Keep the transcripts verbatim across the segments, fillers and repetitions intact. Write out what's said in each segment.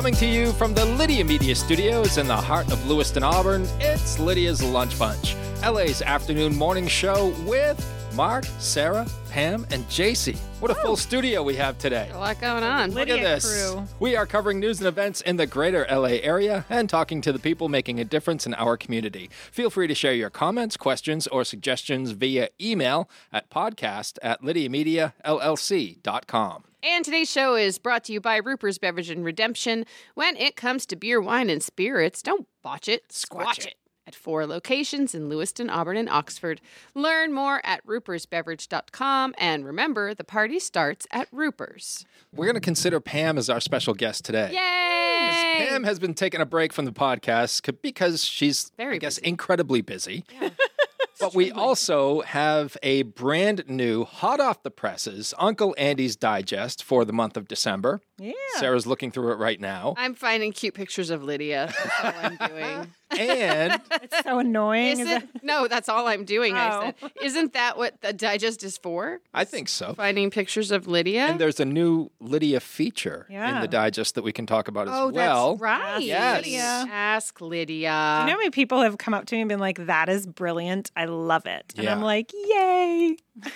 Coming to you from the Lydia Media Studios in the heart of Lewiston, Auburn, it's Lydia's Lunch Bunch, L A's afternoon morning show with Mark, Sarah, Pam, and J C. What a full studio we have today. A lot going on. Look at this. Crew. We are covering news and events in the greater L A area and talking to the people making a difference in our community. Feel free to share your comments, questions, or suggestions via email at podcast at lydia media l l c dot com. And today's show is brought to you by Ruper's Beverage and Redemption. When it comes to beer, wine, and spirits, don't botch it, squatch it. it. At four locations in Lewiston, Auburn, and Oxford. Learn more at rupers beverage dot com. And remember, the party starts at Ruper's. We're going to consider Pam as our special guest today. Yay! Pam has been taking a break from the podcast because she's, Very I guess, busy. incredibly busy. Yeah. But we also have a brand new, hot off the presses, Uncle Andy's Digest for the month of December. Yeah. Sarah's looking through it right now. I'm finding cute pictures of Lydia. That's all I'm doing. And It's so annoying. Is Is it? it- No, that's all I'm doing, I Oh. said. Isn't that what the digest is for? I think so. Finding pictures of Lydia? And there's a new Lydia feature in Yeah. the Digest that we can talk about as oh, well. that's right. Yes. Lydia. Ask Lydia. You know how many people have come up to me and been like, that is brilliant. I love it. And Yeah. I'm like, yay.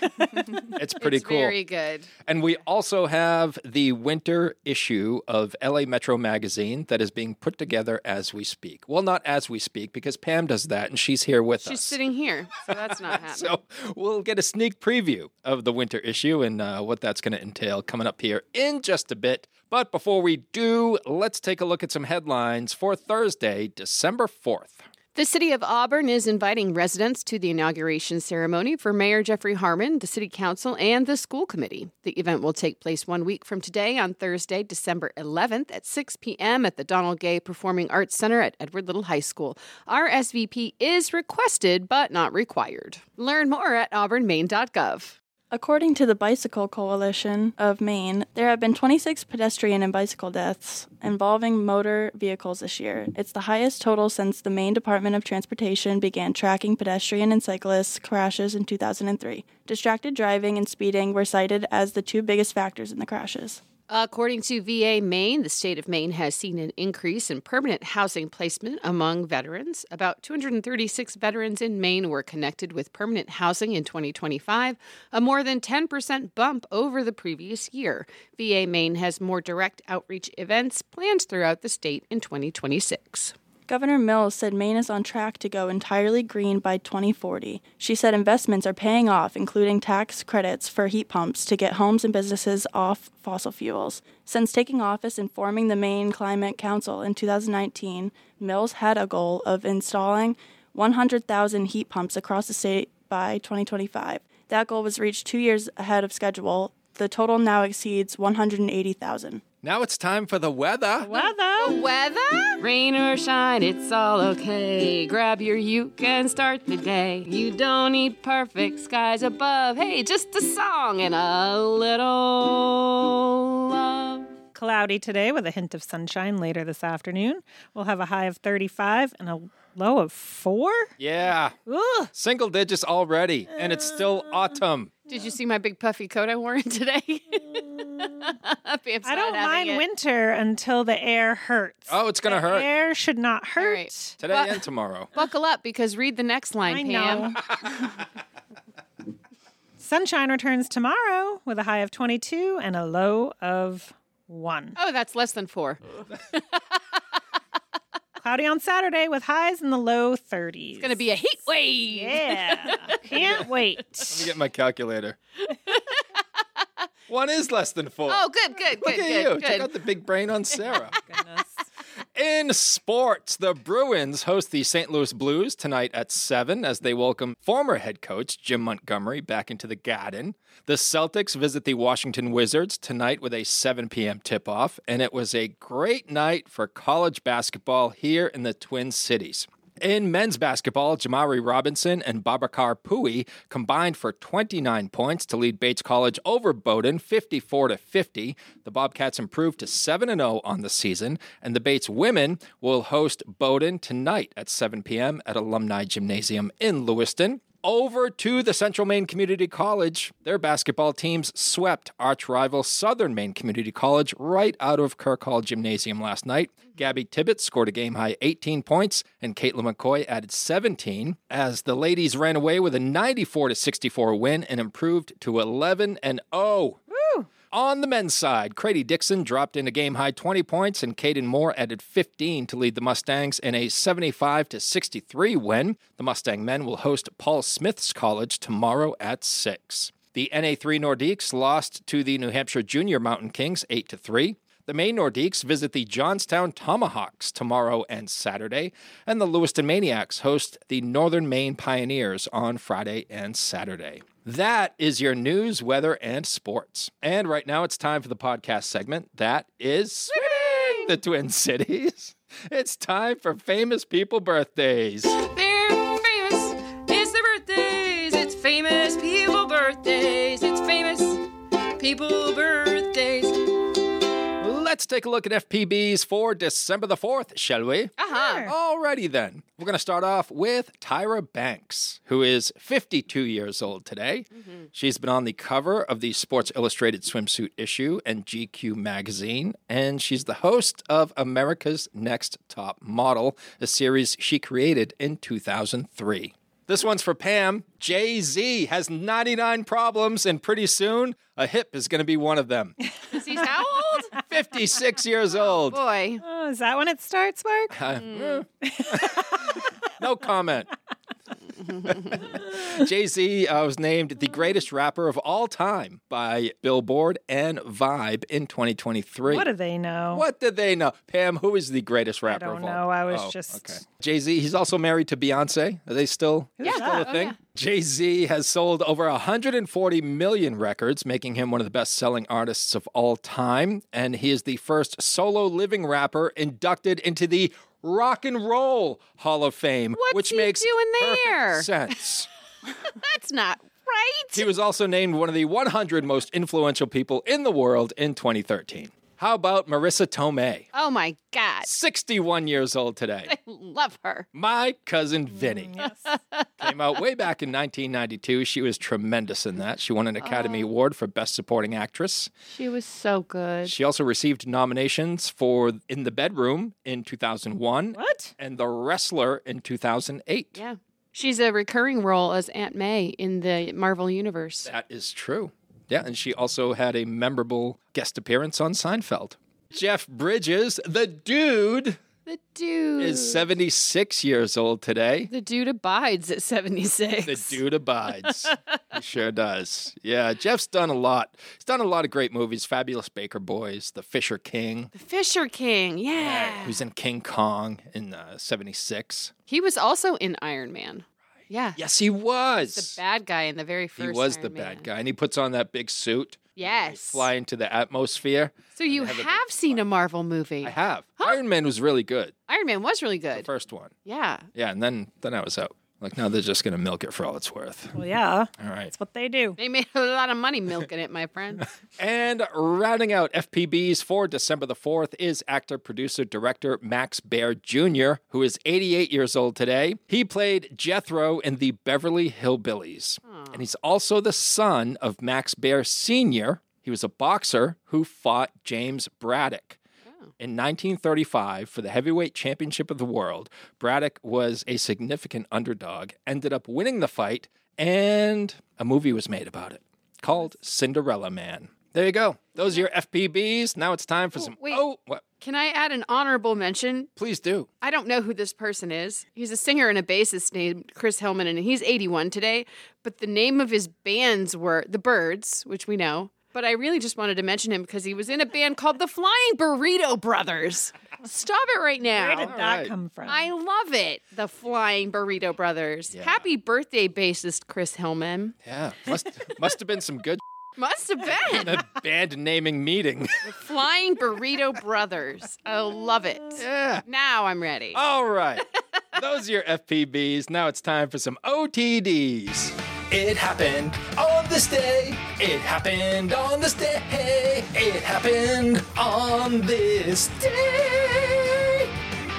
It's pretty it's cool. very good. And we also have the winter issue of L A Metro Magazine that is being put together as we speak. Well, not as we speak, because Pam does that, and she's here with She's us. sitting here, so that's not happening. So we'll get a sneak preview of the winter issue and uh, what that's going to entail coming up here in just a bit. But before we do, let's take a look at some headlines for Thursday, December fourth. The City of Auburn is inviting residents to the inauguration ceremony for Mayor Jeffrey Harmon, the City Council, and the school committee. The event will take place one week from today on Thursday, December eleventh at six p.m. at the Donald Gay Performing Arts Center at Edward Little High School. R S V P is requested but not required. Learn more at auburn maine dot gov. According to the Bicycle Coalition of Maine, there have been twenty-six pedestrian and bicycle deaths involving motor vehicles this year. It's the highest total since the Maine Department of Transportation began tracking pedestrian and cyclist crashes in two thousand three. Distracted driving and speeding were cited as the two biggest factors in the crashes. According to V A Maine, the state of Maine has seen an increase in permanent housing placement among veterans. About two hundred thirty-six veterans in Maine were connected with permanent housing in twenty twenty-five, a more than ten percent bump over the previous year. V A Maine has more direct outreach events planned throughout the state in twenty twenty-six. Governor Mills said Maine is on track to go entirely green by twenty forty. She said investments are paying off, including tax credits for heat pumps to get homes and businesses off fossil fuels. Since taking office and forming the Maine Climate Council in two thousand nineteen, Mills had a goal of installing one hundred thousand heat pumps across the state by twenty twenty-five. That goal was reached two years ahead of schedule. The total now exceeds one hundred eighty thousand. Now it's time for the weather. Weather. Weather? Rain or shine, it's all okay. Grab your uke and start the day. You don't need perfect skies above. Hey, just a song and a little love. Cloudy today with a hint of sunshine later this afternoon. We'll have a high of thirty-five and a low of four. Yeah. Ugh. Single digits already, and it's still autumn. Did you see my big puffy coat I wore in today? Pam's I not don't having mind it. winter until the air hurts. Oh, it's going to The hurt air should not hurt. All right. today Bu- and tomorrow. Buckle up because read the next line, I Pam. know. Sunshine returns tomorrow with a high of twenty-two and a low of one. Oh, that's less than four. Cloudy on Saturday with highs in the low thirties. It's going to be a heat wave. Yeah. Can't wait. Let me get my calculator. One is less than four. Oh, good, good, Look good, at good, you. good. Check out the big brain on Sarah. Goodness. In sports, the Bruins host the Saint Louis Blues tonight at seven as they welcome former head coach Jim Montgomery back into the Garden. The Celtics visit the Washington Wizards tonight with a seven p.m. tip-off, and it was a great night for college basketball here in the Twin Cities. In men's basketball, Jamari Robinson and Babacar Pui combined for twenty-nine points to lead Bates College over Bowdoin fifty-four to fifty. The Bobcats improved to seven and oh on the season, and the Bates women will host Bowdoin tonight at seven p.m. at Alumni Gymnasium in Lewiston. over to the Central Maine Community College. Their basketball teams swept arch rival Southern Maine Community College right out of Kirk Hall Gymnasium last night. Gabby Tibbetts scored a game-high eighteen points, and Caitlin McCoy added seventeen, as the ladies ran away with a ninety-four to sixty-four win and improved to eleven and oh. Woo! On the men's side, Grady Dixon dropped in a game-high twenty points, and Caden Moore added fifteen to lead the Mustangs in a seventy-five to sixty-three win. The Mustang men will host Paul Smith's College tomorrow at six. The N A three Nordiques lost to the New Hampshire Junior Mountain Kings eight to three. The Maine Nordiques visit the Johnstown Tomahawks tomorrow and Saturday, and the Lewiston Maniacs host the Northern Maine Pioneers on Friday and Saturday. That is your news, weather, and sports. And right now it's time for the podcast segment that is Swimming the Twin Cities. It's time for famous people birthdays. They're famous. It's their birthdays. It's famous people birthdays. It's famous people birthdays. Let's take a look at F P Bs for December the fourth, shall we? Uh-huh. Sure. Alrighty then. We're going to start off with Tyra Banks, who is fifty-two years old today. Mm-hmm. She's been on the cover of the Sports Illustrated swimsuit issue and G Q magazine, and she's the host of America's Next Top Model, a series she created in two thousand three. This one's for Pam. Jay-Z has ninety-nine problems, and pretty soon, a hip is going to be one of them. He's how old? fifty-six years old. Boy. Oh, is that when it starts, Mark? Uh, no comment. Jay-Z uh, was named the greatest rapper of all time by Billboard and Vibe in twenty twenty-three. What do they know? What did they know? Pam, who is the greatest rapper I of don't all know. I was Oh, just... okay. Jay-Z, he's also married to Beyonce. Are they still, Who's still that? a thing? Oh, yeah. Jay-Z has sold over one hundred forty million records, making him one of the best-selling artists of all time. And he is the first solo living rapper inducted into the Rock and Roll Hall of Fame, What's which he makes doing perfect there? sense. That's not right. He was also named one of the one hundred most influential people in the world in twenty thirteen. How about Marissa Tomei? Oh, my God. sixty-one years old today. I love her. My Cousin Vinny. Yes. Came out way back in nineteen ninety-two. She was tremendous in that. She won an Academy Award for Best Supporting Actress. She was so good. She also received nominations for In the Bedroom in two thousand one What? and The Wrestler in two thousand eight. Yeah. She's a recurring role as Aunt May in the Marvel Universe. That is true. Yeah, and she also had a memorable guest appearance on Seinfeld. Jeff Bridges, the dude, The dude. is seventy-six years old today. The dude abides at seventy-six. The dude abides. He sure does. Yeah, Jeff's done a lot. He's done a lot of great movies. Fabulous Baker Boys, The Fisher King. The Fisher King. Yeah. He was in King Kong in uh, seventy-six. He was also in Iron Man. Yeah. Yes, he was. The bad guy in the very first He was Iron the Man. bad guy. And he puts on that big suit. Yes. Fly into the atmosphere. So you have have, a big seen a Marvel movie. I have. Huh? Iron Man was really good. Iron Man was really The good. first one. Yeah. Yeah, and then then I was out. Like, now they're just going to milk it for all it's worth. Well, yeah. All right. That's what they do. They made a lot of money milking it, my friend. And rounding out F P Bs for December the fourth is actor, producer, director Max Baer Junior, who is eighty-eight years old today. He played Jethro in the Beverly Hillbillies. And he's also the son of Max Baer Senior He was a boxer who fought James Braddock. In nineteen thirty-five, for the heavyweight championship of the world, Braddock was a significant underdog, ended up winning the fight, and a movie was made about it called Cinderella Man. There you go. Those are your F P Bs. Now it's time for some... wait. Oh, what? Can I add an honorable mention? Please do. I don't know who this person is. He's a singer and a bassist named Chris Hillman, and he's eighty-one today. But the name of his bands were The Byrds, which we know. But I really just wanted to mention him because he was in a band called the Flying Burrito Brothers. Stop it right now. Where did All that right. come from? I love it. The Flying Burrito Brothers. Yeah. Happy birthday, bassist Chris Hillman. Yeah. Must, must have been some good Must have in been. a band naming meeting. Flying Burrito Brothers. I love it. Yeah. Now I'm ready. All right. Those are your F P Bs. Now it's time for some O T Ds. It happened on this day. It happened on this day. It happened on this day.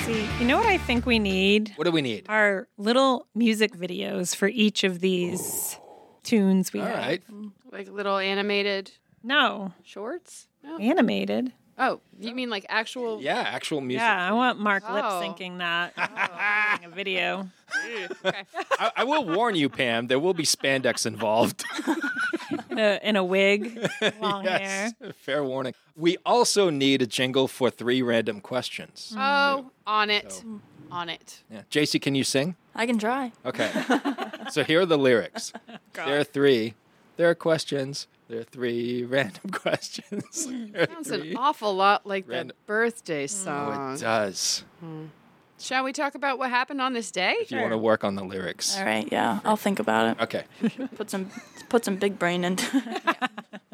See, you know what I think we need? What do we need? Are little music videos for each of these tunes we All have. right. Like little animated No, shorts? No. animated. Oh, you mean like actual? Yeah, actual music. Yeah, I want Mark Oh. lip syncing that. Oh, a video. Okay. I, I will warn you, Pam, there will be spandex involved. In a, in a wig, long hair. Yes, fair warning. We also need a jingle for three random questions. Oh, on it. So- On it. Yeah. J C, can you sing? I can try. Okay. So here are the lyrics. There are three. There are questions. There are three random questions. There are Sounds three. an awful lot like Random- the birthday Oh, song. it does. Shall we talk about what happened on this day? If you want to work on the lyrics. All right, yeah, I'll think about it. Okay. Put some put some big brain into it.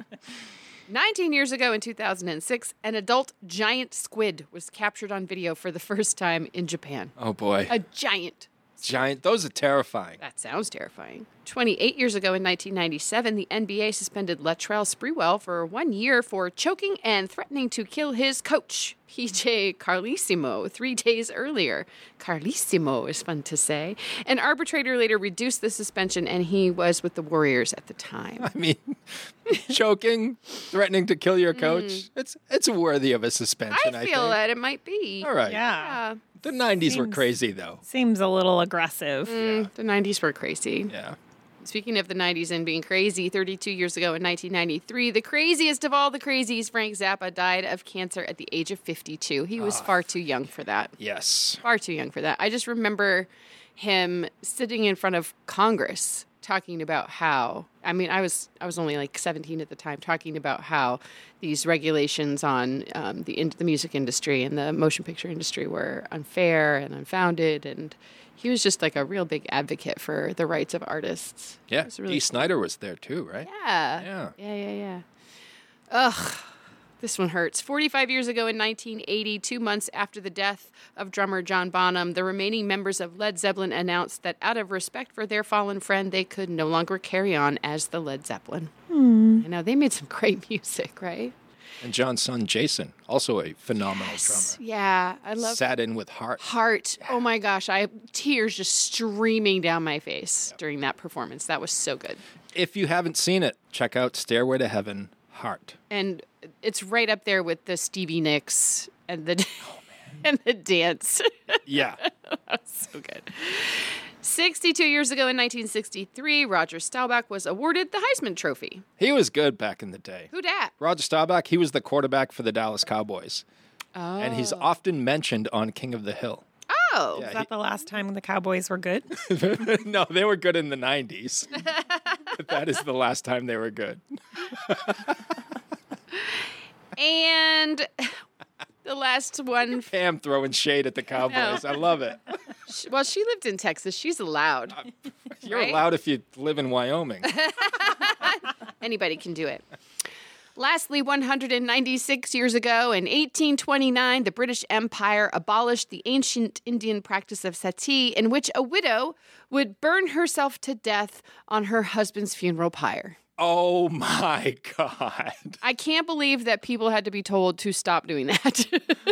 nineteen years ago in two thousand six, an adult giant squid was captured on video for the first time in Japan. Oh, boy. A giant. Giant. Those are terrifying. That sounds terrifying. twenty-eight years ago in nineteen ninety-seven, the N B A suspended Latrell Sprewell for one year for choking and threatening to kill his coach, P J Carlissimo, three days earlier. Carlissimo is fun to say. An arbitrator later reduced the suspension, and he was with the Warriors at the time. I mean, choking, threatening to kill your coach. It's it's worthy of a suspension, I, I feel think. that it might be. All right. Yeah. Yeah. The nineties were Seems- crazy, though. Seems a little aggressive. Mm, the nineties were crazy. Yeah. Speaking of the nineties and being crazy, thirty-two years ago in nineteen ninety-three, the craziest of all the crazies, Frank Zappa, died of cancer at the age of fifty-two. He was far too young for that. Yes. Far too young for that. I just remember him sitting in front of Congress talking about how, I mean, I was I was only like seventeen at the time, talking about how these regulations on um, the in, the music industry and the motion picture industry were unfair and unfounded, and he was just like a real big advocate for the rights of artists. Yeah. It was really Dee Snyder was there, too, right? Yeah. Yeah. Yeah, yeah, yeah. Ugh. This one hurts. forty-five years ago in nineteen eighty, two months after the death of drummer John Bonham, the remaining members of Led Zeppelin announced that out of respect for their fallen friend, they could no longer carry on as the Led Zeppelin. I know, they made some great music, right? And John's son, Jason, also a phenomenal drummer. Yeah, I love Sat in with heart. Heart. Oh my gosh, I tears just streaming down my face during that performance. That was so good. If you haven't seen it, check out Stairway to Heaven, Heart. And it's right up there with the Stevie Nicks and the and the dance. Yeah. So good. sixty-two years ago in nineteen sixty-three, Roger Staubach was awarded the Heisman Trophy. He was good back in the day. Who dat? Roger Staubach, he was the quarterback for the Dallas Cowboys. Oh. And he's often mentioned on King of the Hill. Oh. Yeah, Is that the last time the Cowboys were good? No, they were good in the nineties. But that is the last time they were good. And the last one, Pam throwing shade at the Cowboys. I love it. well, she lived in Texas. She's allowed. You're Right? allowed if you live in Wyoming. Anybody can do it. Lastly, one hundred ninety-six years ago in eighteen twenty-nine, the British Empire abolished the ancient Indian practice of sati, in which a widow would burn herself to death on her husband's funeral pyre. Oh my God. I can't believe that people had to be told to stop doing that.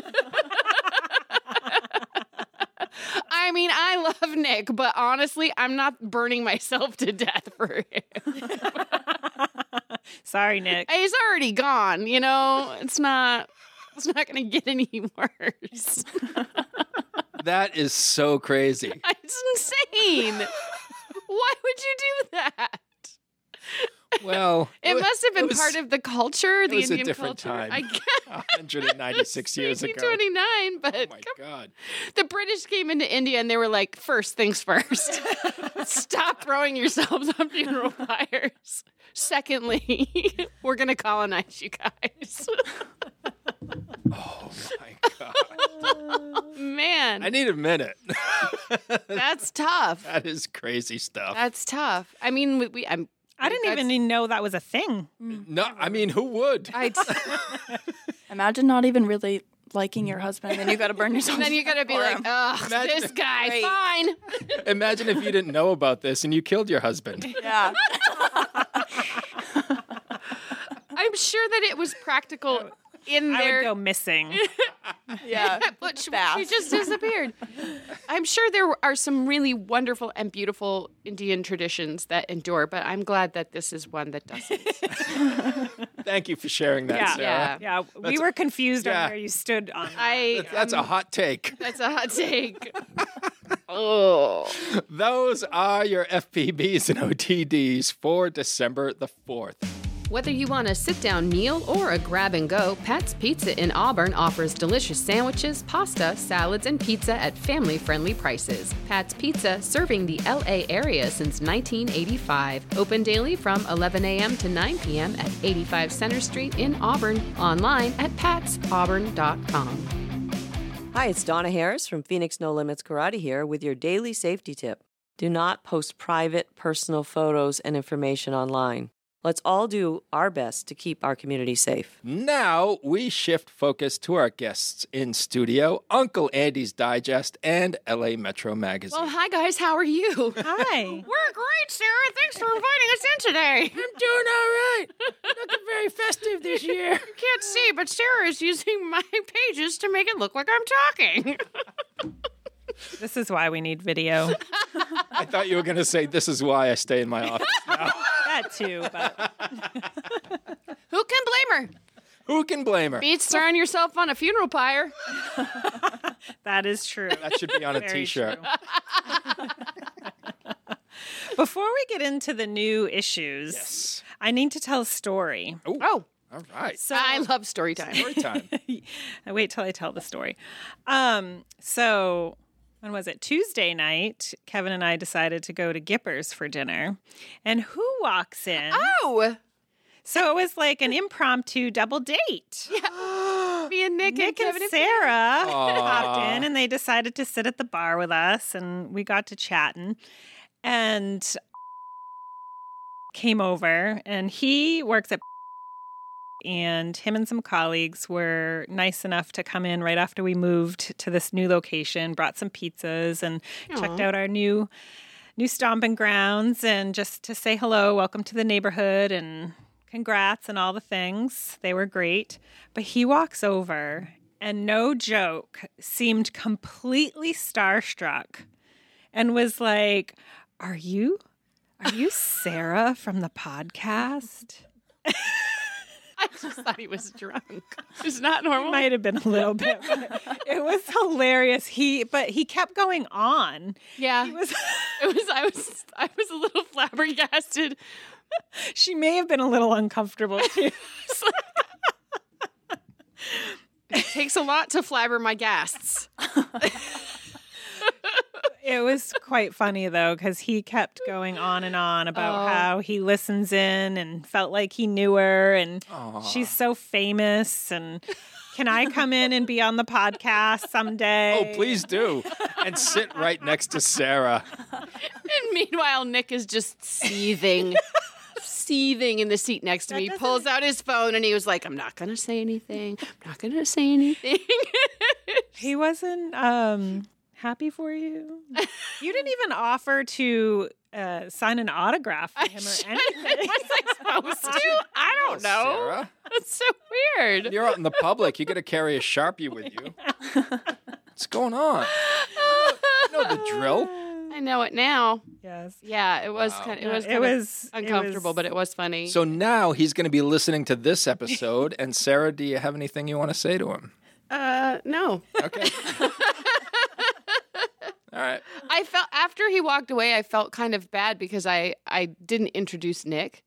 I mean, I love Nick, but honestly, I'm not burning myself to death for him. Sorry, Nick. He's already gone, you know? It's not it's not going to get any worse. That is so crazy. It's insane. Why would you do that? Well, It wa- must have been was- part of the culture, the was a Indian different culture. time. I guess. one hundred ninety-six years ago. eighteen twenty-nine, but Oh my come- God. the British came into India and they were like, first things first, stop throwing yourselves on funeral pyres. Secondly, we're going to colonize you guys. Oh my God. Man, I need a minute. that's tough. That is crazy stuff. That's tough. I mean, we, we I'm I didn't That's- even know that was a thing. No, I mean, who would? I, Imagine not even really liking your husband, and you got to burn yourself. and then you gotta be for like, him. ugh, Imagine- this guy, Great. fine. Imagine if you didn't know about this and you killed your husband. yeah. I'm sure that it was practical in I their would go missing. Yeah. But she, Fast. she just disappeared. I'm sure there are some really wonderful and beautiful Indian traditions that endure, but I'm glad that this is one that doesn't. Thank you for sharing that, Yeah. Sarah. Yeah. Yeah, we That's- were confused yeah. on where you stood on that. I That's a hot take. That's a hot take. Oh. Those are your F P Bs and O T Ds for December the fourth. Whether you want a sit-down meal or a grab-and-go, Pat's Pizza in Auburn offers delicious sandwiches, pasta, salads, and pizza at family-friendly prices. Pat's Pizza, serving the L A area since nineteen eighty-five. Open daily from eleven a.m. to nine p.m. at eighty-five Center Street in Auburn. Online at pats auburn dot com. Hi, it's Donna Harris from Phoenix No Limits Karate here with your daily safety tip. Do not post private, personal photos and information online. Let's all do our best to keep our community safe. Now we shift focus to our guests in studio, Uncle Andy's Digest and L A Metro Magazine. Well, hi guys, how are you? Hi. We're great, Sarah. Thanks for inviting us in today. I'm doing all right. Looking very festive this year. You can't see, but Sarah is using my pages to make it look like I'm talking. This is why we need video. I thought you were going to say, this is why I stay in my office now. That too, but Who can blame her? Who can blame her? Beats throwing yourself on a funeral pyre. that is true. That should be on a Very t-shirt. true. Before we get into the new issues, Yes. I need to tell a story. Ooh, Oh, all right. So I love story time. Story time. I wait till I tell the story. Um, so when was it? Tuesday night, Kevin and I decided to go to Gipper's for dinner. And who walks in? Oh, So it was like an impromptu double date. me and Nick, Nick and and Kevin. Sarah Aw. popped in and they decided to sit at the bar with us and we got to chatting. And came over and he works at and him and some colleagues were nice enough to come in right after we moved to this new location, brought some pizzas and checked Aw. out our new new stomping grounds and just to say hello, welcome to the neighborhood and congrats and all the things. They were great. But he walks over and no joke, seemed completely starstruck and was like, "Are you are you Sarah from the podcast?" I just thought he was drunk. It's not normal. Might have been a little bit. But it was hilarious. He but he kept going on. yeah, He was it was. I was. I was a little flabbergasted. she may have been a little uncomfortable too. It's like- it takes a lot to flabber my gasts. It was quite funny though, because he kept going on and on about Oh. how he listens in and felt like he knew her and Aw. she's so famous and can I come in and be on the podcast someday? Oh, please do. And sit right next to Sarah. And meanwhile, Nick is just seething, seething in the seat next to That me. He doesn't- pulls out his phone and he was like, "I'm not going to say anything. I'm not going to say anything." He wasn't um, happy for you. You didn't even offer to uh, sign an autograph for him or anything. Was I supposed to? I don't know. Sarah, That's so weird. you're out in the public. You got to carry a Sharpie with you. What's going on? You know the drill. I know it now. Yes. Yeah, it was Wow. kind. It was. It Kind was of uncomfortable, it was- but it was funny. So now he's going to be listening to this episode. And Sarah, do you have anything you want to say to him? uh, no. Okay. All right. I felt after he walked away, I felt kind of bad because I I didn't introduce Nick.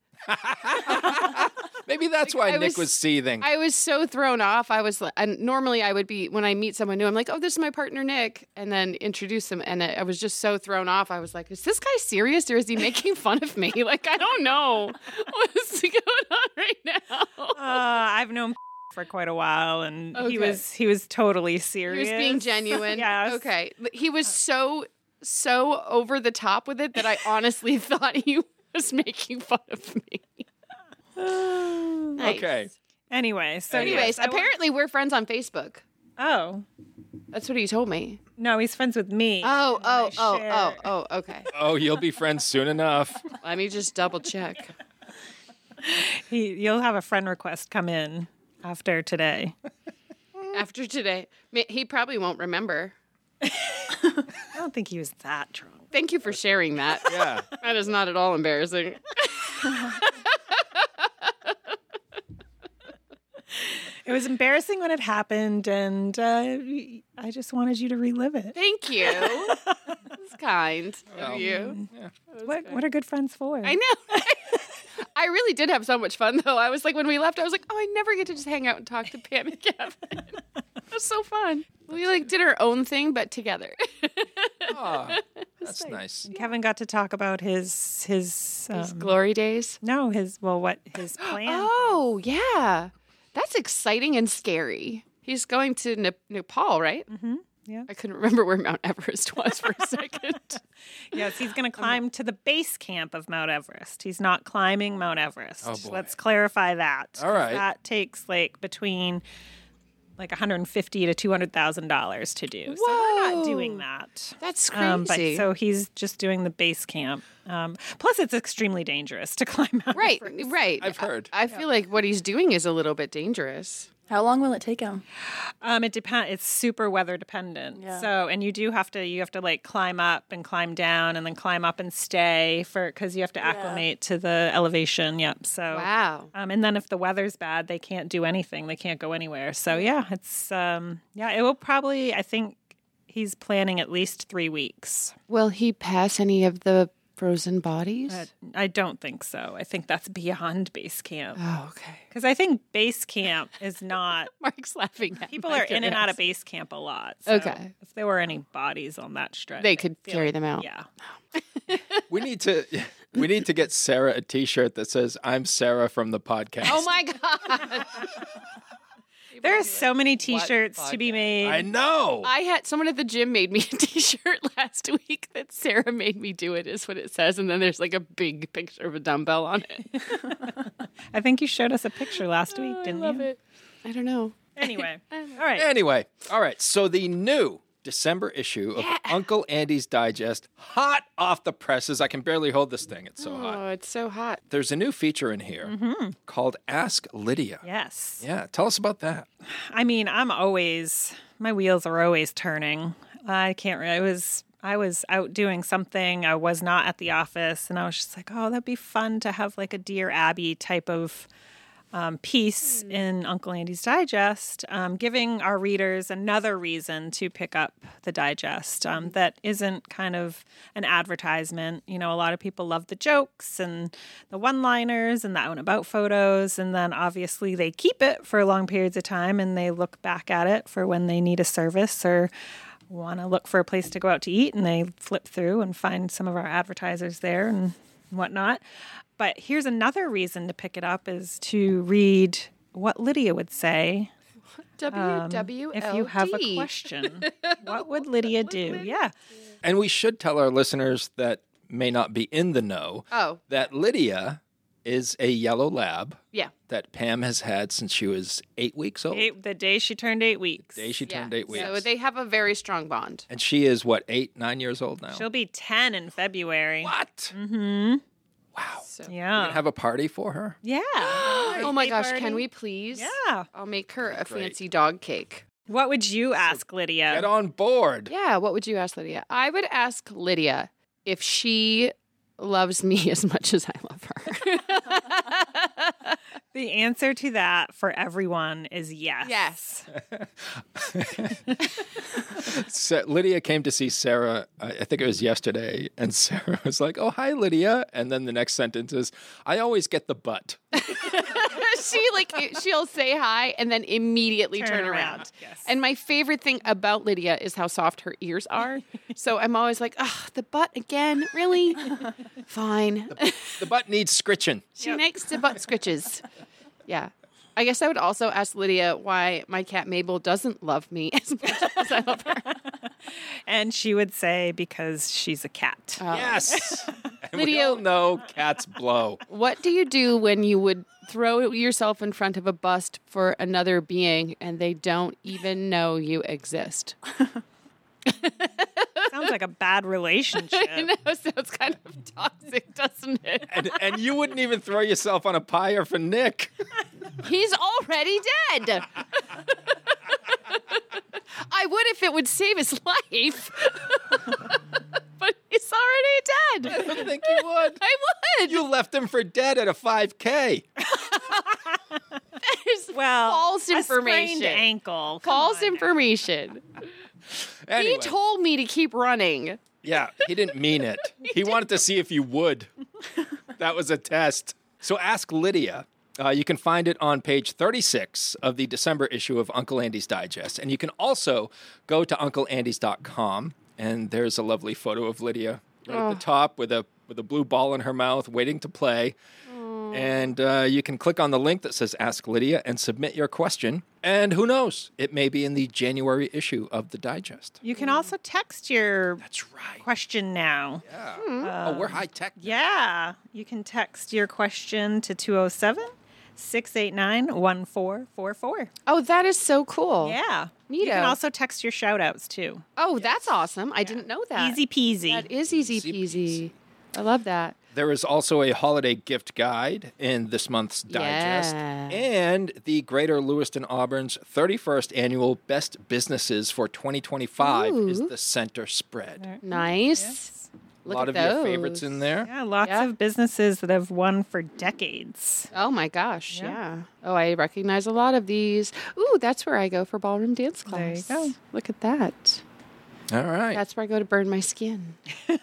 Maybe that's why I Nick was- was seething. I was so thrown off. I was, like- and normally I would be when I meet someone new, I'm like, "Oh, this is my partner Nick," and then introduce him. And I, I was just so thrown off. I was like, "Is this guy serious or is he making fun of me?" Like, I don't know what's going on right now. Uh, I've known for quite a while, and Okay. he was he was totally He serious. was being genuine. Yes. Okay. But he was so so over the top with it that I honestly thought he was making fun of me. Nice. Okay. Anyway, so Anyways, yes, I wa- apparently we're friends on Facebook. oh That's what he told me. no, he's friends with me. Oh, and then I oh, oh, share- oh, oh, okay. Oh, you'll be friends soon enough. Let me just double check. He, you'll have a friend request come in after today. After today, Ma- he probably won't remember. I don't think he was that drunk. Thank you for sharing that. Yeah. That is not at all embarrassing. It was embarrassing when it happened, and uh, I just wanted you to relive it. Thank you. That's kind Well, of you. Yeah. What What are good friends for? I know. I really did have so much fun, though. I was like, when we left, I was like, oh, I never get to just hang out and talk to Pam and Kevin. It was so fun. We like did our own thing, but together. Oh, that's nice. Kevin got to talk about his his, um, His glory days. no his well what his plan. Oh, yeah. That's exciting and scary. He's going to Ne- Nepal, right? Mm-hmm. Yeah. I couldn't remember where Mount Everest was for a second. Yes, he's going to climb to the base camp of Mount Everest. He's not climbing Mount Everest. Oh, boy. Let's clarify that. All right. That takes like between like one hundred fifty to two hundred thousand dollars to do. So we're not doing Whoa. that. That's crazy. Um, but so he's just doing the base camp. Um, plus, it's extremely dangerous to climb Mount right, Everest. right. I've heard. I, I feel like what he's doing is a little bit dangerous. How long will it take him? Um, it depends. It's super weather dependent. Yeah. So, and you do have to, you have to like climb up and climb down and then climb up and stay for, because you have to acclimate to the elevation. Yep. So, Wow. um, and then if the weather's bad, they can't do anything. They can't go anywhere. So, yeah, it's, um, yeah, it will probably, I think he's planning at least three weeks. Will he pass any of the frozen bodies? But I don't think so. I think that's beyond base camp. Oh, okay. Because I think base camp is not, Mark's laughing at people my are in and out of curiosity. base camp a lot. So Okay. if there were any bodies on that stretch, They I could feel carry like- them out. Yeah. We need to we need to get Sarah a t-shirt that says I'm Sarah from the podcast. Oh my God. There are so many T-shirts to be made. I know. I had someone at the gym made me a t-shirt last week that Sarah made me do it, is what it says. And then there's like a big picture of a dumbbell on it. I think you showed us a picture last week, didn't I love you? it. I don't know. Anyway, all right. Anyway, all right. So the new December issue of Uncle Andy's Digest, hot off the presses. I can barely hold this thing. It's so hot. Oh, it's so hot. There's a new feature in here called Ask Lydia. Yes. Yeah, tell us about that. I mean, I'm always, my wheels are always turning. I can't, re- I was, I was out doing something. I was not at the office, and I was just like, oh, that'd be fun to have like a Dear Abby type of um, piece in Uncle Andy's Digest, um, giving our readers another reason to pick up the digest um, that isn't kind of an advertisement. You know, a lot of people love the jokes and the one-liners and the out and about photos, and then obviously they keep it for long periods of time and they look back at it for when they need a service or want to look for a place to go out to eat, and they flip through and find some of our advertisers there and whatnot. But here's another reason to pick it up is to read what Lydia would say W W L D. if you have a question. What would Lydia do? Yeah. And we should tell our listeners that may not be in the know Oh, that Lydia is a yellow lab yeah. that Pam has had since she was eight weeks old. Eight, the day she turned eight weeks. The day she turned yeah. eight weeks. So they have a very strong bond. And she is, what, eight, nine years old now? She'll be ten in February. What? Mm-hmm. Wow. So. We Yeah. can have a party for her? Yeah. Oh my Birthday gosh, party. can we please? Yeah. I'll make her a Great. fancy dog cake. What would you ask Get Lydia? on board. Yeah, what would you ask Lydia? I would ask Lydia if she loves me as much as I love her. The answer to that for everyone is yes. Yes. So Lydia came to see Sarah, I I think it was yesterday, and Sarah was like, oh, hi, Lydia. And then the next sentence is, I always get the butt. She like she'll say hi and then immediately Turn turn, around, around. yes. And my favorite thing about Lydia is how soft her ears are. So I'm always like, "Ugh, the butt again? Really? Fine." The butt needs scritching. She likes the butt scritches. Yeah. I guess I would also ask Lydia why my cat Mabel doesn't love me as much as I love her. And she would say because she's a cat. Uh, Yes. And we Lydia- all know cats blow. What do you do when you would throw yourself in front of a bust for another being and they don't even know you exist? Sounds like a bad relationship. I know, sounds kind of toxic, doesn't it? And, and you wouldn't even throw yourself on a pyre for Nick. He's already dead. I would if it would save his life. But he's already dead. I don't think you would. I would. You left him for dead at a five K. That is Well, false a information. sprained ankle. Come False on. information. Anyway, He told me to keep running. yeah, he didn't mean it. He wanted to see if you would. That was a test. So ask Lydia. Uh, you can find it on page thirty-six of the December issue of Uncle Andy's Digest. And you can also go to uncle andys dot com, and there's a lovely photo of Lydia right at the top with a with a blue ball in her mouth waiting to play. And uh, you can click on the link that says Ask Lydia and submit your question. And who knows? It may be in the January issue of the Digest. You can also text your That's right. question now. Yeah. oh, we're high tech. Yeah. You can text your question to two oh seven, six eight nine, one four four four. Oh, that is so cool. Yeah. You can Neato. also text your shout outs too. Oh, that's awesome. I didn't know that. Easy peasy. That is easy Easy peasy. I love that. There is also a holiday gift guide in this month's digest. Yeah. And the Greater Lewiston Auburn's thirty-first annual Best Businesses for twenty twenty-five is Ooh. the center spread. Nice. Yes. A Look lot at of those. your favorites in there. Yeah, lots Yeah. of businesses that have won for decades. Oh my gosh, Yeah. yeah. Oh, I recognize a lot of these. Ooh, that's where I go for ballroom dance class. There you go. Look at that. All right. That's where I go to burn my skin.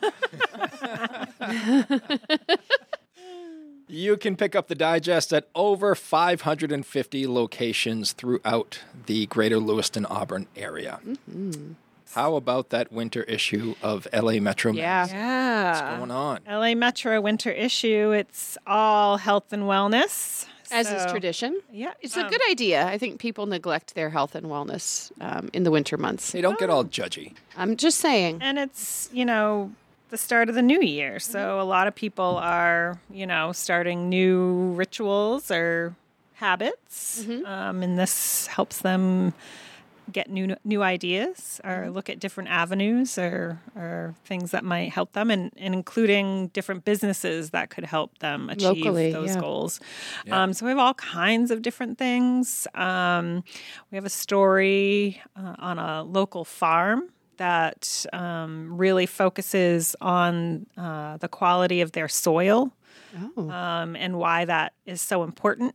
You can pick up the digest at over five hundred fifty locations throughout the Greater Lewiston Auburn area. Mm-hmm. How about that winter issue of L A Metro Yeah. Magazine? Yeah. What's going on? L A Metro winter issue. It's all health and wellness. As is So, tradition. Yeah. It's um, a good idea. I think people neglect their health and wellness um, in the winter months. Hey, don't get all judgy. I'm just saying. And it's, you know, the start of the new year. So a lot of people are, you know, starting new rituals or habits. Um, and this helps them get new new ideas or look at different avenues or, or things that might help them, and, and including different businesses that could help them achieve Locally, those yeah. goals. Um, so we have all kinds of different things. Um, we have a story uh, on a local farm that um, really focuses on uh, the quality of their soil Oh, um, and why that is so important.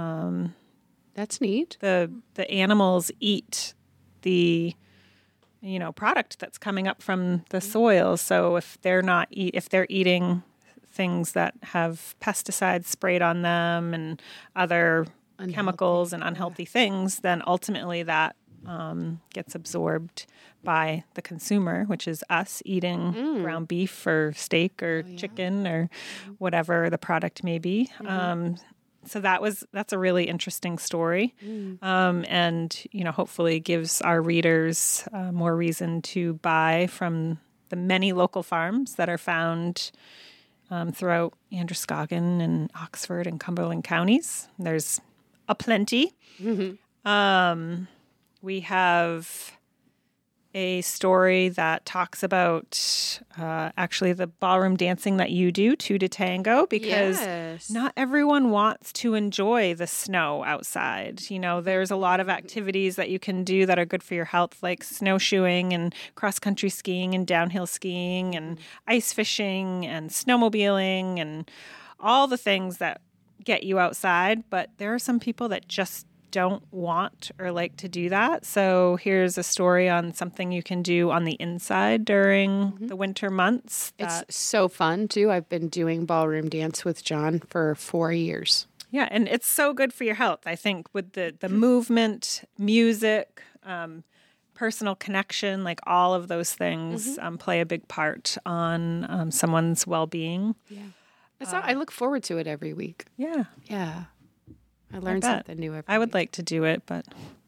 that's neat. The the animals eat the you know product that's coming up from the soil. So if they're not eat, if they're eating things that have pesticides sprayed on them and other chemicals and unhealthy things, then ultimately that um, gets absorbed by the consumer, which is us eating ground beef or steak or chicken or whatever the product may be. Um, so that was that's a really interesting story, um, and you know hopefully gives our readers uh, more reason to buy from the many local farms that are found um, throughout Androscoggin and Oxford and Cumberland counties. There's a plenty. Um, we have a story that talks about uh, actually the ballroom dancing that you do, two to tango, because Yes. not everyone wants to enjoy the snow outside. You know, there's a lot of activities that you can do that are good for your health, like snowshoeing and cross-country skiing and downhill skiing and ice fishing and snowmobiling and all the things that get you outside. But there are some people that just don't want or like to do that. So here's a story on something you can do on the inside during the winter months. that- It's so fun, too. I've been doing ballroom dance with John for four years. yeah, and it's so good for your health. I think with the, the movement, music, um, personal connection, like all of those things um, play a big part on um, someone's well-being. It's not- I look forward to it every week. Yeah, Yeah. I learn bet. something new every I would week. like to do it, but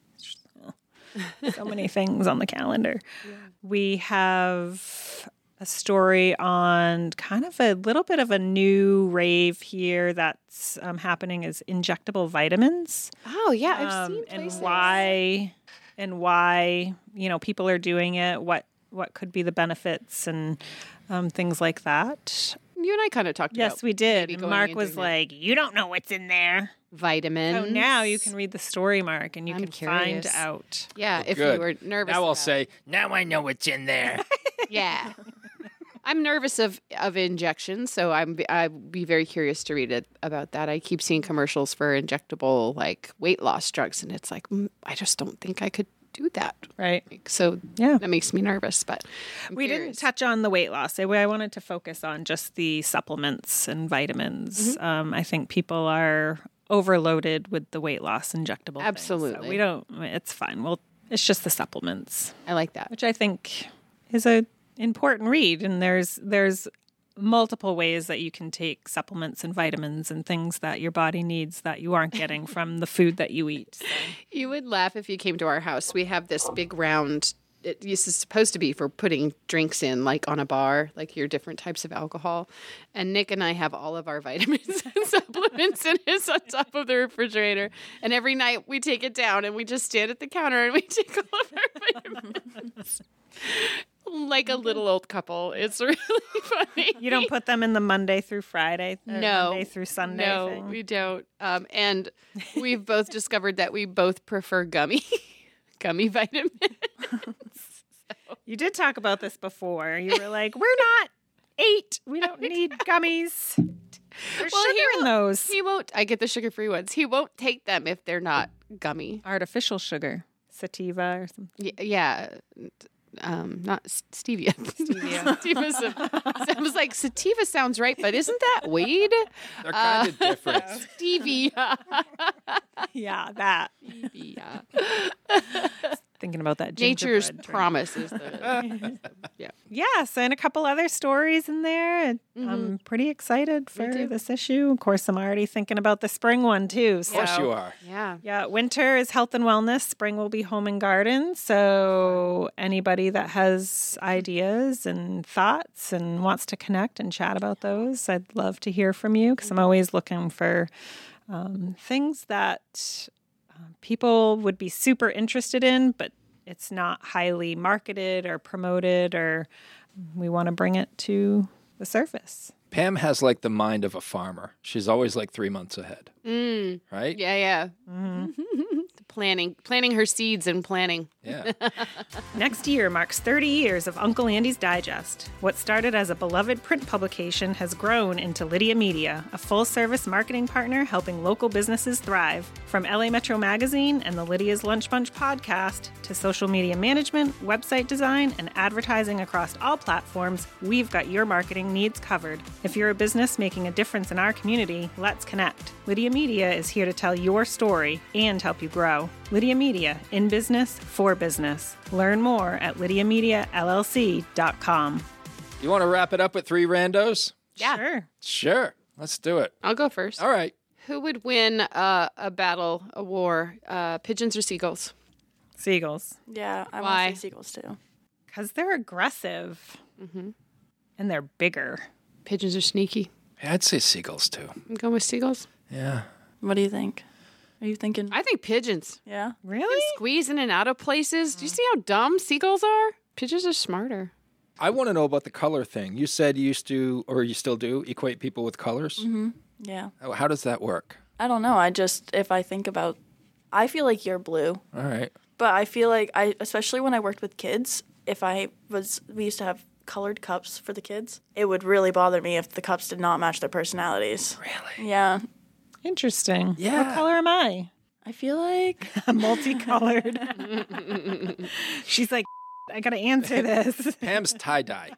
so many things on the calendar. We have a story on kind of a little bit of a new rave here that's um, happening is injectable vitamins. Oh, yeah. I've um, seen and places. why and why you know people are doing it, what what could be the benefits and um, things like that. You and I kind of talked about Yes, we did. maybe And going Mark and was doing that. like, you don't know what's in there. vitamins. So now you can read the story, Mark, and you I'm can find curious. out. Yeah, Well, if good. you were nervous. Now I'll about say, now I know what's in there. it. Yeah. I'm nervous of, of injections, so I'm I'd be very curious to read it about that. I keep seeing commercials for injectable like weight loss drugs, and it's like mm, I just don't think I could do that. Right. So Yeah. that makes me nervous. But I'm We curious. didn't touch on the weight loss. I I wanted to focus on just the supplements and vitamins. Mm-hmm. Um, I think people are overloaded with the weight loss injectable things. So Absolutely. we don't, it's fine. Well, it's just the supplements, I like that. which I think is a important read. And there's there's multiple ways that you can take supplements and vitamins and things that your body needs that you aren't getting from the food that you eat. So. You would laugh if you came to our house. We have this big round. It this is supposed to be for putting drinks in, like on a bar, like your different types of alcohol. And Nick and I have all of our vitamins and supplements in his on top of the refrigerator. And every night we take it down and we just stand at the counter and we take all of our vitamins. Like a little old couple. It's really funny. You don't put them in the Monday through Friday, or No. Monday through Sunday No, thing. we don't. Um, and we've both discovered that we both prefer gummy, gummy vitamins. You did talk about this before. You were like, we're not eight. We don't need gummies. There's Well, he sugar in those. He won't. I get the sugar-free ones. He won't take them if they're not gummy. Artificial sugar. Sativa or something. Y- yeah, um, not s- stevia. Stevia. Stevia. I was like, sativa sounds right, but isn't that weed? They're kind of different. Stevia. Yeah, that. Stevia. Thinking about that Nature's gingerbread drink. promise is the. yeah. Yes, and a couple other stories in there. And I'm pretty excited for too. this issue. Of course, I'm already thinking about the spring one too. Of course so- you are. Yeah. Yeah, winter is health and wellness. Spring will be home and garden. So anybody that has ideas and thoughts and wants to connect and chat about those, I'd love to hear from you because I'm always looking for um, things that uh, people would be super interested in, but it's not highly marketed or promoted, or we want to bring it to the surface. Pam has like the mind of a farmer. She's always like three months ahead, Mm, right? yeah, yeah. planning, planning her seeds and planning. Yeah. Next year marks thirty years of Uncle Andy's Digest. What started as a beloved print publication has grown into Lydia Media, a full-service marketing partner helping local businesses thrive. From L A Metro Magazine and the Lydia's Lunch Bunch podcast to social media management, website design, and advertising across all platforms, we've got your marketing needs covered. If you're a business making a difference in our community, let's connect. Lydia Media is here to tell your story and help you grow. Lydia Media, in business, for business. Learn more at lydia media l l c dot com. You want to wrap it up with three randos? Yeah. Sure. Sure. Let's do it. I'll go first. All right. Who would win uh, a battle, a war? Uh, pigeons or seagulls? Seagulls. Yeah, I Why? want to say seagulls too. Because they're aggressive and they're bigger. Pigeons are sneaky. Yeah, I'd say seagulls too. I'm going with seagulls. Yeah. What do you think? Are you thinking? I think pigeons. yeah. Really? Squeeze in and out of places. Do you see how dumb seagulls are? Pigeons are smarter. I want to know about the color thing. You said you used to, or you still do, equate people with colors. Mm-hmm. Yeah. How- How does that work? I don't know. I just if I think about, I feel like you're blue, All right. but I feel like I, especially when I worked with kids, if I was, we used to have colored cups for the kids. It would really bother me if the cups did not match their personalities. Really? Yeah. Interesting. Yeah. What color am I? I feel like Multicolored. She's like, I got to answer this. Pam's tie-dye.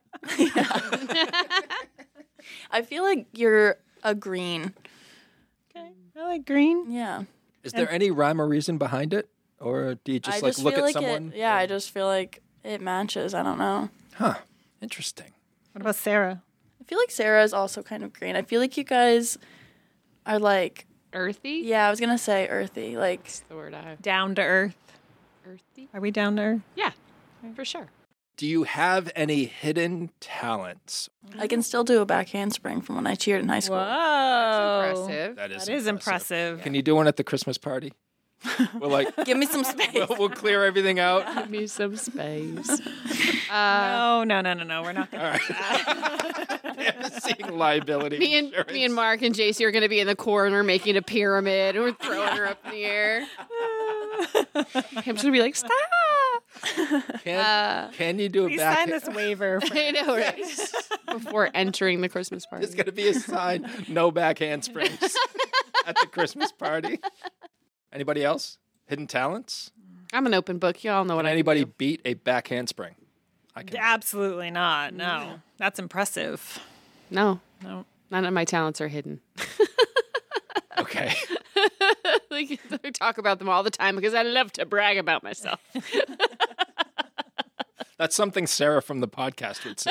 I feel like you're a green. Okay. I like green. Yeah. Is there any rhyme or reason behind it? Or do you just I like just look feel at like someone? it. Yeah, I just feel like it matches. I don't know. Huh. Interesting. What about Sarah? I feel like Sarah is also kind of green. I feel like you guys are like, Earthy? yeah, I was gonna say earthy. Like, That's the word I have. Down to earth. Earthy? Are we down to earth? Yeah, for sure. Do you have any hidden talents? I can still do a back handspring from when I cheered in high school. Whoa. Impressive. That is That is impressive. Can you do one at the Christmas party? We'll like Give me some space. we'll, we'll clear everything out. Give me some space. no, no, no, no, no. We're not going to do that. Seeing liability. Me and insurance. me and Mark and J C are going to be in the corner making a pyramid, and we're throwing her up in the air. I'm just going to be like, stop. Can, Uh, can you do a Please back? sign this waiver. For I know, right? Before entering the Christmas party. There's going to be a sign: no back handsprings at the Christmas party. Anybody else? Hidden talents? I'm an open book. Y'all know what Can I anybody do. beat a back handspring? I can. Absolutely not. No. That's impressive. No, No. none of my talents are hidden. Okay. Like, I talk about them all the time because I love to brag about myself. That's something Sarah from the podcast would say.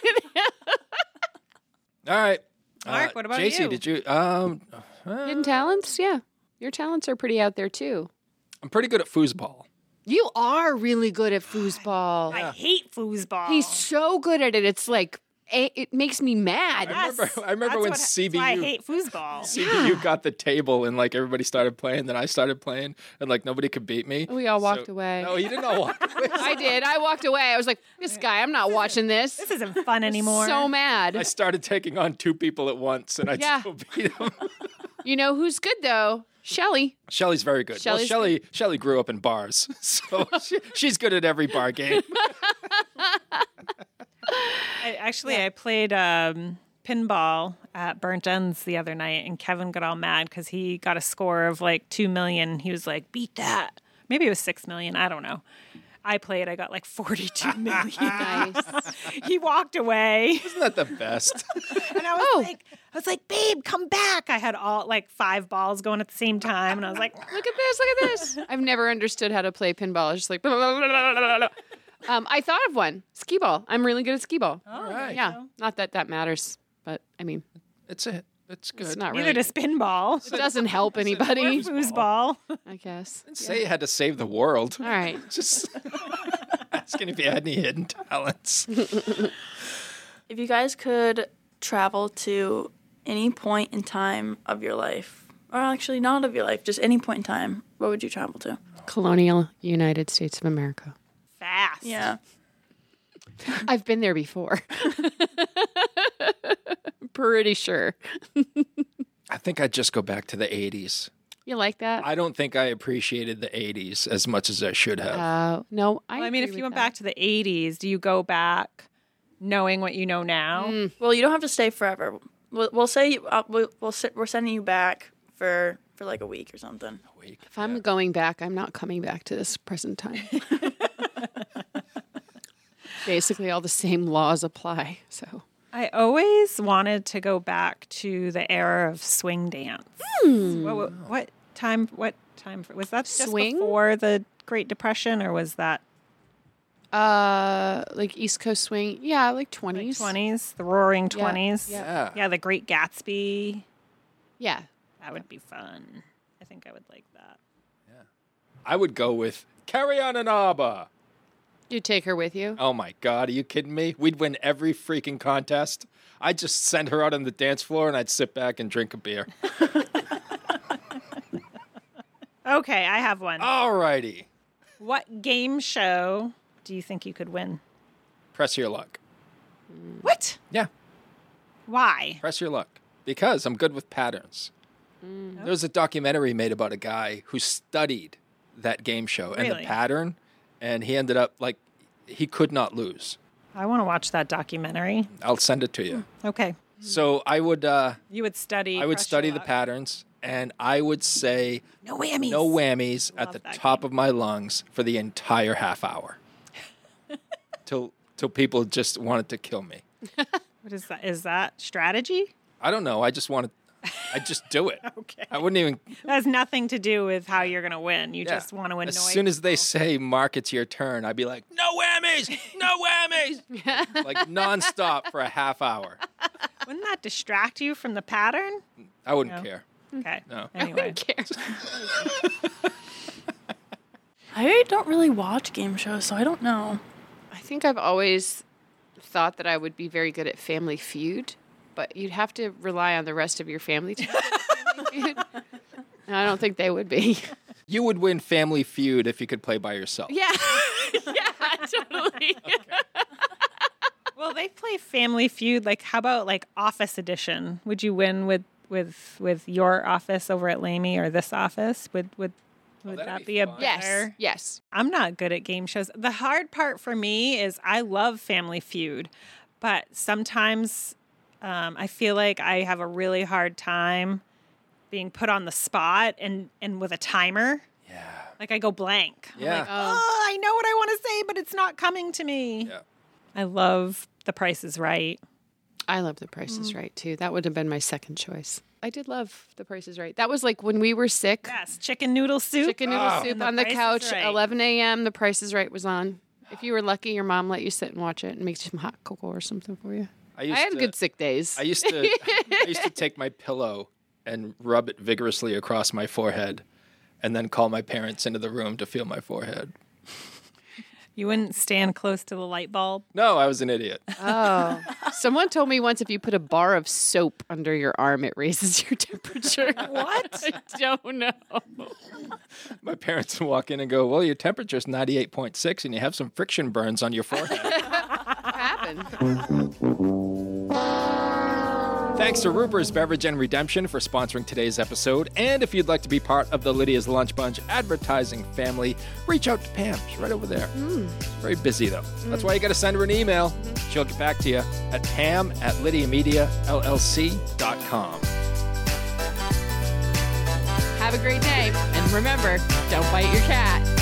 All right. Mark, what about J C, you? did you? Um, uh, Hidden talents? Yeah. Your talents are pretty out there, too. I'm pretty good at foosball. You are really good at foosball. I hate foosball. He's so good at it. It's like, a- it makes me mad. I remember, I remember That's when what- C B U That's why I hate foosball. C B U got the table and like everybody started playing, then I started playing, and like nobody could beat me. We all walked So- away. No, you didn't all walk away. I did. I walked away. I was like, this guy, I'm not watching this. This isn't fun anymore. So mad. I started taking on two people at once, and I Yeah. still beat them. You know who's good, though? Shelly. Shelly's very good. Shelley's well, Shelly, Shelly grew up in bars, so she, she's good at every bar game. I, actually, I played um, pinball at Burnt Ends the other night, and Kevin got all mad because he got a score of like two million. He was like, beat that. Maybe it was six million. I don't know. I played, I got like forty-two million. Nice. He walked away. Isn't that the best? And I was Oh. like, I was like, babe, come back. I had all like five balls going at the same time. And I was like, Look at this. Look at this. I've never understood how to play pinball. It's just like, blah, blah, blah, blah, blah, blah. Um, I thought of one. Skee ball. I'm really good at skee ball. All right. Yeah. Not that that matters, but I mean, It's it. It's good. it's not neither really. does pinball. It doesn't help anybody, Foosball. I guess. Didn't say you had to save the world. All right. Just asking if you had any hidden talents. If you guys could travel to any point in time of your life, or actually not of your life, just any point in time, what would you travel to? Colonial United States of America. Fast. Yeah. I've been there before. Pretty sure. I think I'd just go back to the eighties. You like that? I don't think I appreciated the eighties as much as I should have. Uh, no, I. Well, I mean, if agree you with went that. back to the eighties, do you go back knowing what you know now? Well, you don't have to stay forever. We'll, we'll say uh, we'll, we'll sit, we're sending you back for for like a week or something. Week. If I'm going back, I'm not coming back to this present time. Basically, all the same laws apply. So I always wanted to go back to the era of swing dance. What, what, what time? What time was that? Just Swing? before the Great Depression, or was that Uh, like East Coast swing, yeah, like like twenties. twenties? The Roaring Twenties. yeah. Yeah. Yeah, the Great Gatsby. Yeah, That would be fun. I think I would like that. I would go with Carrie on an Abba. you take her with you. Oh my God, are you kidding me? We'd win every freaking contest. I'd just send her out on the dance floor and I'd sit back and drink a beer. Okay, I have one. All righty. What game show do you think you could win? Press your luck. What? Yeah, Why? press your luck. Because I'm good with patterns. There was a documentary made about a guy who studied that game show and Really? the pattern, and he ended up like, he could not lose. I want to watch that documentary. I'll send it to you. Okay. So I would, uh, You would study. I would Press study Your the Luck. patterns, and I would say No whammies. no whammies at Love the that top game. of my lungs for the entire half hour, till till people just wanted to kill me. What is that? Is that strategy? I don't know. I just wanted. I just do it. Okay. I wouldn't even. That has nothing to do with how you're going to win. You Yeah. just want to annoy. As soon as they say, "Mark, it's your turn," I'd be like, "No whammies, no whammies," like nonstop for a half hour. Wouldn't that distract you from the pattern? I wouldn't No. care. Okay. No. Anyway. care. I don't really watch game shows, so I don't know. I think I've always thought that I would be very good at Family Feud, but you'd have to rely on the rest of your family to be good at Family Feud. And I don't think they would be. You would win Family Feud if you could play by yourself. Yeah. Yeah, totally. Well, they play Family Feud. Like, how about like Office Edition? Would you win with with with your office over at Lamy or this office? Would would would that'd that be be a fun. Yes. better? Yes. I'm not good at game shows. The hard part for me is I love Family Feud, but sometimes um, I feel like I have a really hard time being put on the spot and, and with a timer. Yeah. Like I go blank. I'm Yeah. like, oh, I know what I want to say, but it's not coming to me. Yeah. I love The Price is Right. I love The Price Mm. is Right, too. That would have been my second choice. I did love The Price is Right. That was like when we were sick. Yes, chicken noodle soup. Chicken noodle Oh. soup And The on the Price is couch, Right. eleven a.m. The Price is Right was on. If you were lucky, your mom let you sit and watch it and make some hot cocoa or something for you. I, I used had to, good sick days. I used to I used to take my pillow and rub it vigorously across my forehead and then call my parents into the room to feel my forehead. You wouldn't stand close to the light bulb. No, I was an idiot. Oh. Someone told me once if you put a bar of soap under your arm, it raises your temperature. What? I don't know. My parents would walk in and go, well, your temperature's ninety-eight point six and you have some friction burns on your forehead. Happened. Thanks to Ruper's Beverage and Redemption for sponsoring today's episode. And if you'd like to be part of the Lydia's Lunch Bunch advertising family, reach out to Pam. She's right over there. Mm. She's very busy, though. That's why you got to send her an email. She'll get back to you at pam at lydia media l l c dot com. Have a great day. And remember, don't bite your cat.